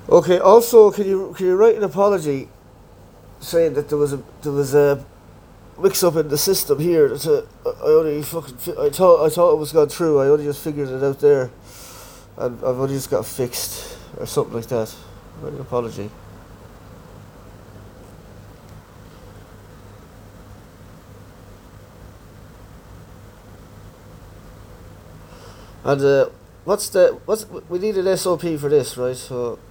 Okay. Also, can you write an apology saying that there was a mix up in the system here? I only I thought it was gone through. I only just figured it out there, and I've only just got fixed or something like that. Write an apology. And what's we need an SOP for this, right? So